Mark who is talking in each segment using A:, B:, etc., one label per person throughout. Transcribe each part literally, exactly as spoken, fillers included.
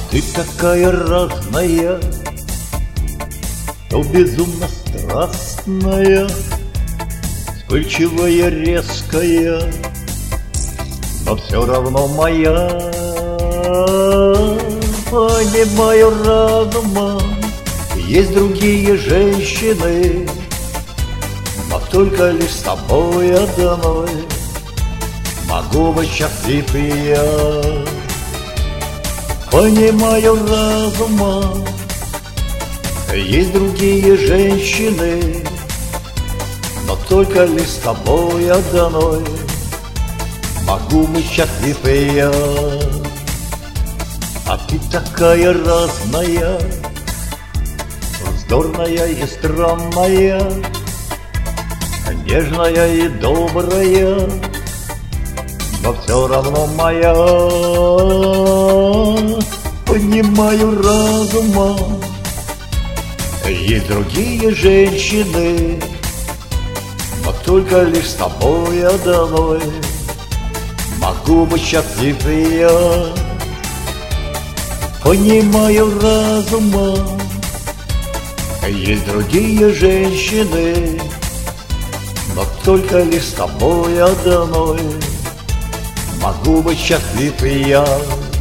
A: ты такая разная, то безумно страстная, вспыльчивая, резкая, но все равно моя. Понимаю разумом, есть другие женщины, но только лишь с тобой одной могу быть счастлив и я. Понимаю разумом, есть другие женщины, но только лишь с тобой одной могу быть счастлив и я. А ты такая разная, вздорная и странная, нежная и добрая, но все равно моя. Понимаю разумом, есть другие женщины, но только лишь с тобой одной могу быть счастлив и я. Понимаю разумом, есть другие женщины, но только лишь с тобой одной могу быть счастлив и я.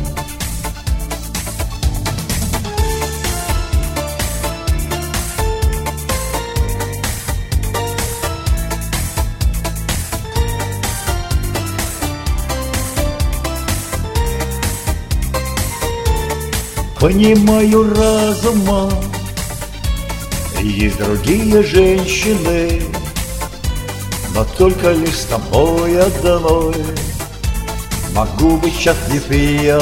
A: Понимаю разумом, есть другие женщины, но только лишь с тобой одной могу быть счастлив и я.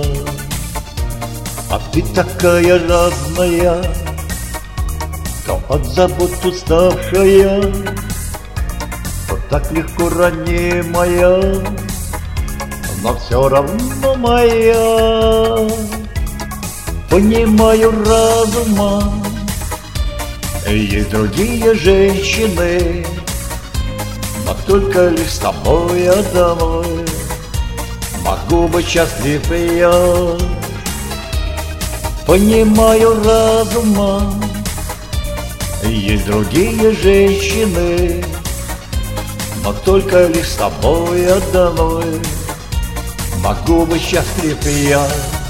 A: А ты такая разная, то от забот уставшая, то так легко ранимая, но все равно моя. Понимаю разумом, есть другие женщины, но только лишь с тобой одной могу быть счастлив и я. Понимаю разумом, есть другие женщины, но только лишь с тобой одной могу быть счастлив и я.